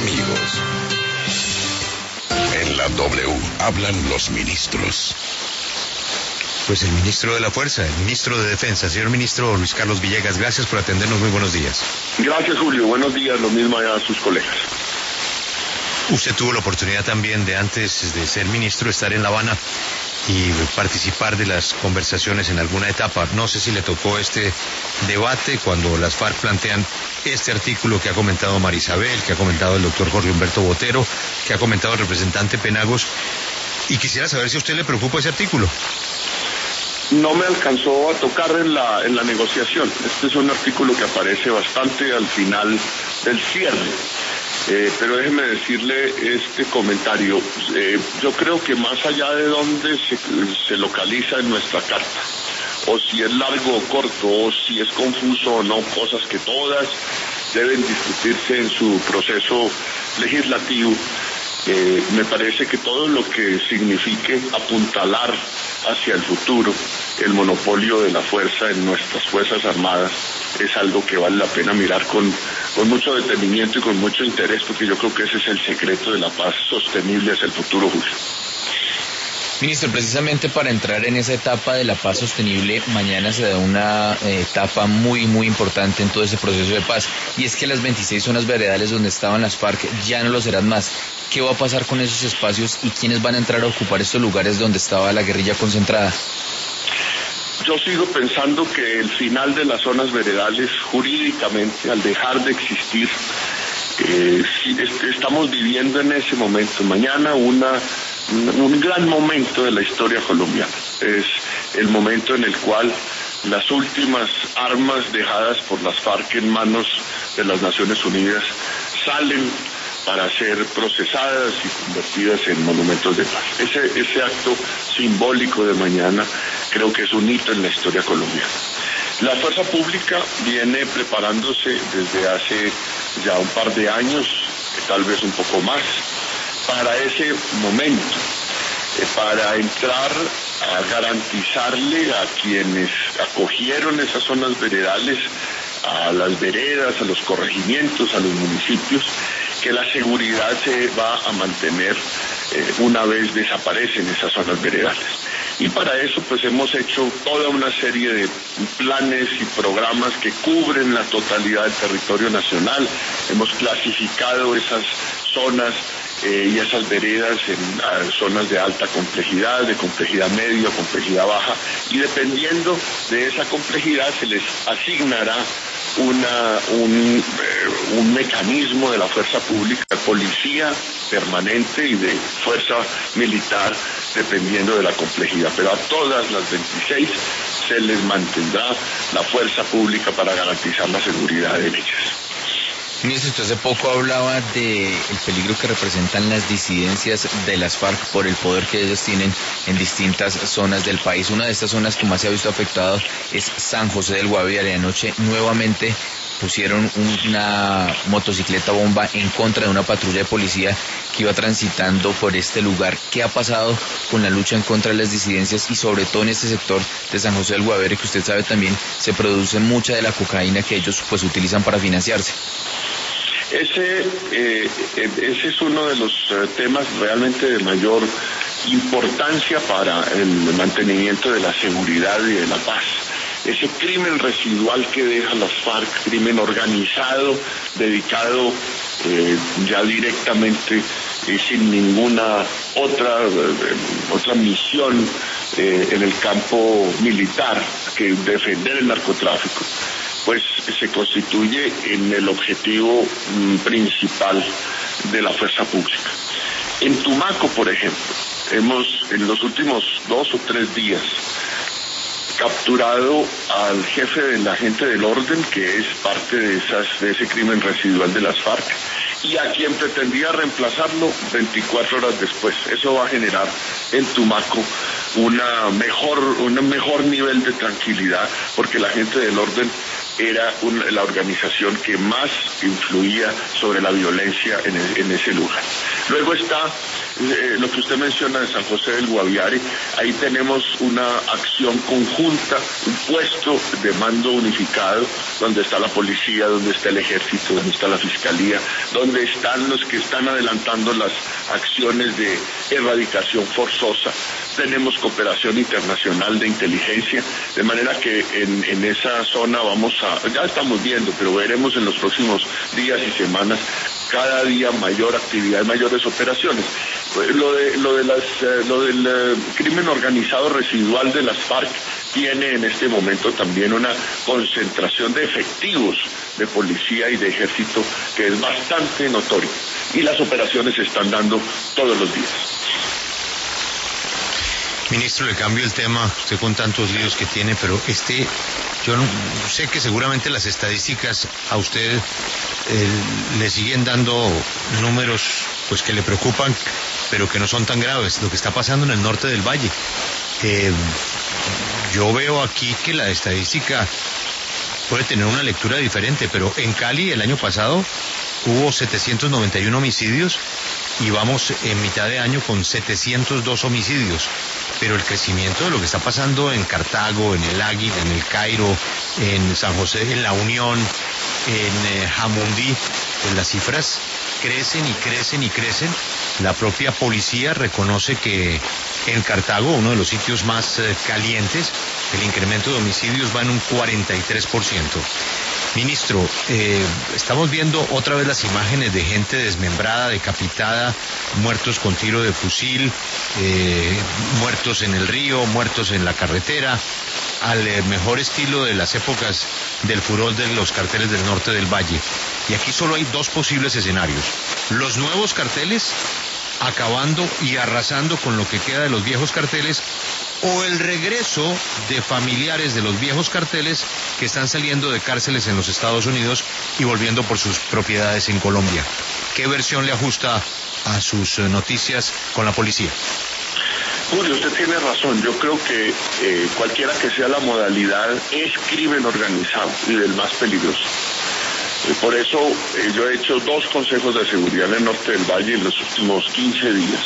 amigos. En la W hablan los ministros. Pues el ministro de la Fuerza, el ministro de Defensa, señor ministro Luis Carlos Villegas, gracias por atendernos, muy buenos días. Gracias, Julio, buenos días, lo mismo a sus colegas. Usted tuvo la oportunidad también de, antes de ser ministro, estar en La Habana y participar de las conversaciones en alguna etapa. No sé si le tocó este debate cuando las FARC plantean este artículo que ha comentado Marisabel, que ha comentado el doctor Jorge Humberto Botero, que ha comentado el representante Penagos, y quisiera saber si a usted le preocupa ese artículo. No me alcanzó a tocar en la negociación. Este es un artículo que aparece bastante al final del cierre. Pero déjeme decirle este comentario. Yo creo que más allá de dónde se localiza en nuestra carta, o si es largo o corto, o si es confuso o no, cosas que todas deben discutirse en su proceso legislativo, me parece que todo lo que signifique apuntalar hacia el futuro el monopolio de la fuerza en nuestras Fuerzas Armadas es algo que vale la pena mirar con mucho detenimiento y con mucho interés, porque yo creo que ese es el secreto de la paz sostenible hacia el futuro, Julio. Ministro, precisamente para entrar en esa etapa de la paz sostenible, mañana se da una etapa muy importante en todo ese proceso de paz, y es que las 26 zonas veredales donde estaban las FARC ya no lo serán más. ¿Qué va a pasar con esos espacios y quiénes van a entrar a ocupar estos lugares donde estaba la guerrilla concentrada? Yo sigo pensando que el final de las zonas veredales, jurídicamente, al dejar de existir, estamos viviendo en ese momento. Mañana un gran momento de la historia colombiana. Es el momento en el cual las últimas armas dejadas por las FARC en manos de las Naciones Unidas salen para ser procesadas y convertidas en monumentos de paz. Ese acto simbólico de mañana creo que es un hito en la historia colombiana. La fuerza pública viene preparándose desde hace ya un par de años, tal vez un poco más, para ese momento, para entrar a garantizarle a quienes acogieron esas zonas veredales, a las veredas, a los corregimientos, a los municipios, que la seguridad se va a mantener una vez desaparecen esas zonas veredales. Y para eso pues hemos hecho toda una serie de planes y programas que cubren la totalidad del territorio nacional. Hemos clasificado esas zonas y esas veredas en zonas de alta complejidad, de complejidad media, complejidad baja, y dependiendo de esa complejidad se les asignará un mecanismo de la fuerza pública, de policía permanente y de fuerza militar, dependiendo de la complejidad. Pero a todas las 26 se les mantendrá la fuerza pública para garantizar la seguridad de ellas. Ministro, usted hace poco hablaba del peligro que representan las disidencias de las FARC por el poder que ellos tienen en distintas zonas del país. Una de estas zonas que más se ha visto afectado es San José del Guaviare. Anoche nuevamente pusieron una motocicleta bomba en contra de una patrulla de policía que iba transitando por este lugar. ¿Qué ha pasado con la lucha en contra de las disidencias y sobre todo en este sector de San José del Guaviare, que usted sabe también se produce mucha de la cocaína que ellos pues utilizan para financiarse? Ese es uno de los temas realmente de mayor importancia para el mantenimiento de la seguridad y de la paz. Ese crimen residual que deja las FARC, crimen organizado, dedicado ya directamente sin ninguna otra misión en el campo militar que defender el narcotráfico, pues se constituye en el objetivo principal de la fuerza pública. En Tumaco, por ejemplo, hemos en los últimos 2 o 3 días capturado al jefe de la gente del orden, que es parte de ese crimen residual de las FARC, y a quien pretendía reemplazarlo 24 horas después. Eso va a generar en Tumaco un mejor nivel de tranquilidad, porque la gente del orden era la organización que más influía sobre la violencia en ese lugar. Luego está lo que usted menciona de San José del Guaviare, ahí tenemos una acción conjunta, un puesto de mando unificado, donde está la policía, donde está el ejército, donde está la fiscalía, donde están los que están adelantando las acciones de erradicación forzosa. Tenemos cooperación internacional de inteligencia, de manera que en esa zona ya estamos viendo, pero veremos en los próximos días y semanas cada día mayor actividad, mayores operaciones. Lo del crimen organizado residual de las FARC tiene en este momento también una concentración de efectivos de policía y de ejército que es bastante notorio, y las operaciones se están dando todos los días. Ministro, le cambio el tema, usted con tantos líos que tiene, pero yo sé que seguramente las estadísticas a usted le siguen dando números pues que le preocupan, pero que no son tan graves. Lo que está pasando en el norte del valle. Yo veo aquí que la estadística puede tener una lectura diferente, pero en Cali el año pasado hubo 791 homicidios y vamos en mitad de año con 702 homicidios. Pero el crecimiento de lo que está pasando en Cartago, en el Águila, en el Cairo, en San José, en La Unión, en Jamundí, pues las cifras crecen y crecen y crecen. La propia policía reconoce que en Cartago, uno de los sitios más calientes, el incremento de homicidios va en un 43%. Ministro, estamos viendo otra vez las imágenes de gente desmembrada, decapitada, muertos con tiro de fusil, muertos en el río, muertos en la carretera, al mejor estilo de las épocas del furor de los carteles del norte del valle. Y aquí solo hay dos posibles escenarios: los nuevos carteles acabando y arrasando con lo que queda de los viejos carteles, o el regreso de familiares de los viejos carteles que están saliendo de cárceles en los Estados Unidos y volviendo por sus propiedades en Colombia. ¿Qué versión le ajusta a sus noticias con la policía? Julio, usted tiene razón. Yo creo que cualquiera que sea la modalidad es crimen organizado y del más peligroso. Por eso yo he hecho 2 consejos de seguridad en el norte del valle en los últimos 15 días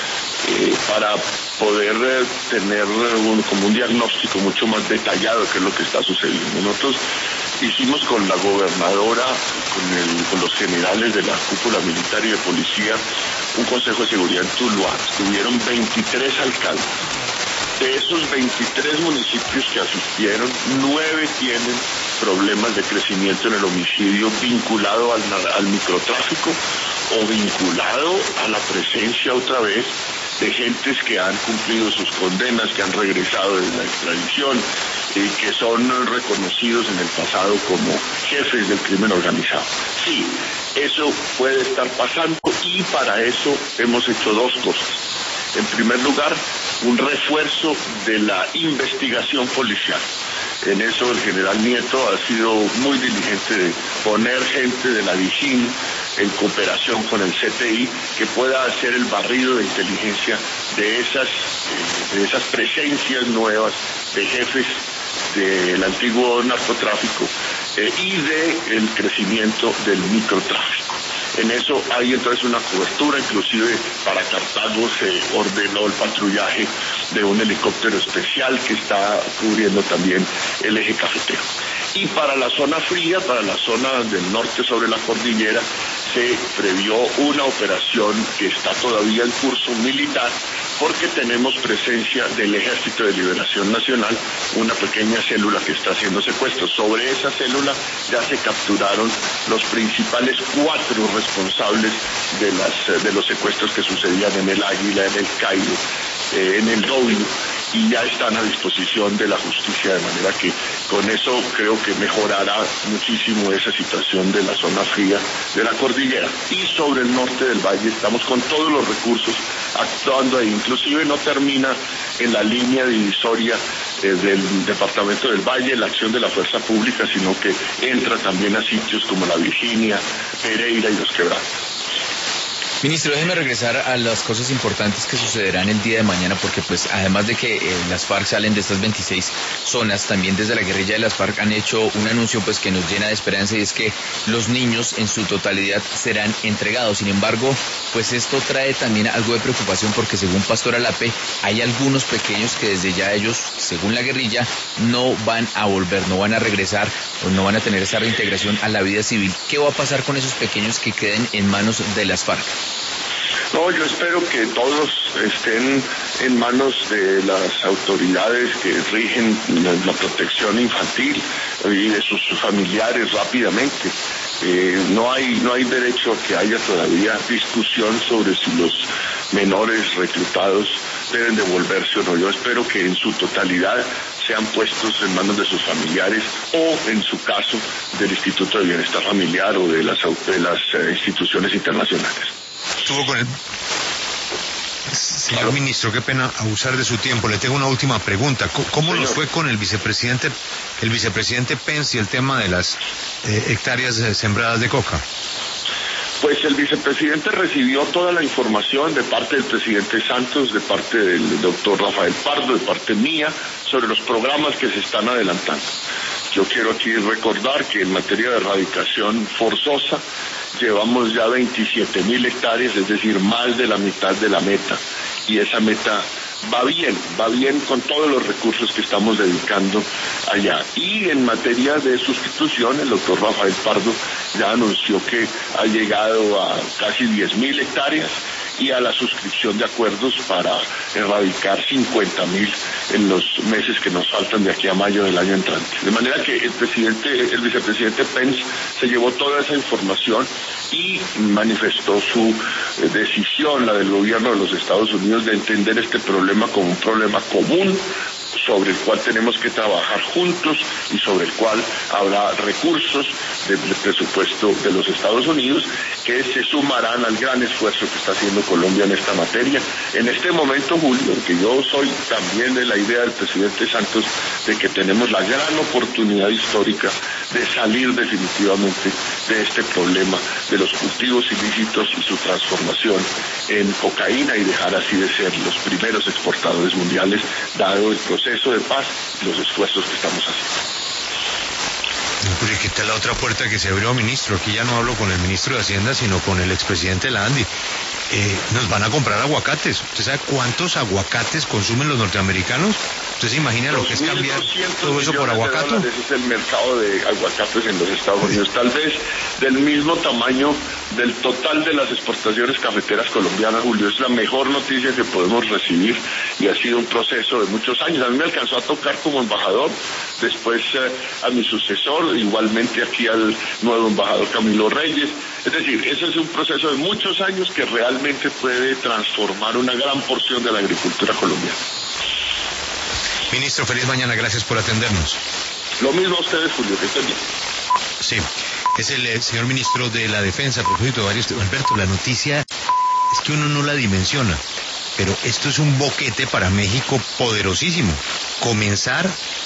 para poder tener como un diagnóstico mucho más detallado de qué es lo que está sucediendo. Nosotros hicimos con la gobernadora, con los generales de la cúpula militar y de policía, un consejo de seguridad en Tuluá. Estuvieron 23 alcaldes. De esos 23 municipios que asistieron, 9 tienen problemas de crecimiento en el homicidio vinculado al microtráfico o vinculado a la presencia otra vez de gentes que han cumplido sus condenas, que han regresado de la extradición y que son reconocidos en el pasado como jefes del crimen organizado. Sí, eso puede estar pasando, y para eso hemos hecho 2 cosas. En primer lugar, un refuerzo de la investigación policial. En eso el general Nieto ha sido muy diligente de poner gente de la DIJÍN en cooperación con el CTI que pueda hacer el barrido de inteligencia de esas presencias nuevas de jefes del antiguo narcotráfico y del crecimiento del microtráfico. En eso hay entonces una cobertura, inclusive para Cartago se ordenó el patrullaje de un helicóptero especial que está cubriendo también el eje cafetero. Y para la zona fría, para la zona del norte sobre la cordillera, se previó una operación que está todavía en curso militar, porque tenemos presencia del Ejército de Liberación Nacional, una pequeña célula que está haciendo secuestros. Sobre esa célula ya se capturaron los principales 4 responsables de los secuestros que sucedían en el Águila, en el Cairo, en el W, y ya están a disposición de la justicia, de manera que con eso creo que mejorará muchísimo esa situación de la zona fría de la cordillera. Y sobre el norte del valle estamos con todos los recursos actuando ahí. Inclusive no termina en la línea divisoria del departamento del Valle la acción de la fuerza pública, sino que entra también a sitios como la Virginia, Pereira y Los Quebrados. Ministro, déjeme regresar a las cosas importantes que sucederán el día de mañana, porque pues además de que las FARC salen de estas 26 zonas, también desde la guerrilla de las FARC han hecho un anuncio pues que nos llena de esperanza, y es que los niños en su totalidad serán entregados. Sin embargo, pues esto trae también algo de preocupación, porque según Pastor Alape, hay algunos pequeños que desde ya ellos, según la guerrilla, no van a volver, no van a regresar o no van a tener esa reintegración a la vida civil. ¿Qué va a pasar con esos pequeños que queden en manos de las FARC? No, yo espero que todos estén en manos de las autoridades que rigen la protección infantil y de sus familiares rápidamente. No hay derecho a que haya todavía discusión sobre si los menores reclutados deben devolverse o no. Yo espero que en su totalidad sean puestos en manos de sus familiares o, en su caso, del Instituto de Bienestar Familiar o de las instituciones internacionales. Estuvo con el señor ministro, qué pena abusar de su tiempo. Le tengo una última pregunta. ¿Cómo nos fue con el vicepresidente Pence y el tema de las hectáreas sembradas de coca? Pues el vicepresidente recibió toda la información de parte del presidente Santos, de parte del doctor Rafael Pardo, de parte mía, sobre los programas que se están adelantando. Yo quiero aquí recordar que en materia de erradicación forzosa llevamos ya 27.000 hectáreas, es decir, más de la mitad de la meta. Y esa meta va bien con todos los recursos que estamos dedicando allá. Y en materia de sustitución, el doctor Rafael Pardo ya anunció que ha llegado a casi 10.000 hectáreas y a la suscripción de acuerdos para erradicar 50.000 en los meses que nos faltan de aquí a mayo del año entrante. De manera que el vicepresidente Pence se llevó toda esa información y manifestó su decisión, la del gobierno de los Estados Unidos, de entender este problema como un problema común, sobre el cual tenemos que trabajar juntos y sobre el cual habrá recursos del presupuesto de los Estados Unidos que se sumarán al gran esfuerzo que está haciendo Colombia en esta materia. En este momento, Julio, que yo soy también de la idea del presidente Santos de que tenemos la gran oportunidad histórica de salir definitivamente de este problema de los cultivos ilícitos y su transformación en cocaína y dejar así de ser los primeros exportadores mundiales, dado el proceso de paz y los esfuerzos que estamos haciendo. Pero ¿y qué tal la otra puerta que se abrió, ministro? Aquí ya no hablo con el ministro de Hacienda, sino con el expresidente Landi. Nos van a comprar aguacates. ¿Usted sabe cuántos aguacates consumen los norteamericanos? ¿Usted se imagina lo que es cambiar todo eso por aguacate? Ese es el mercado de aguacates en los Estados Unidos. Tal vez del mismo tamaño del total de las exportaciones cafeteras colombianas, Julio. Es la mejor noticia que podemos recibir y ha sido un proceso de muchos años. A mí me alcanzó a tocar como embajador, después a mi sucesor, igualmente aquí al nuevo embajador Camilo Reyes. Es decir, ese es un proceso de muchos años que realmente puede transformar una gran porción de la agricultura colombiana. Ministro, feliz mañana, gracias por atendernos. Lo mismo a ustedes, Julio, que estén bien. Sí, es el señor ministro de la Defensa, a propósito de varios... Alberto, la noticia es que uno no la dimensiona, pero esto es un boquete para México poderosísimo. Comenzar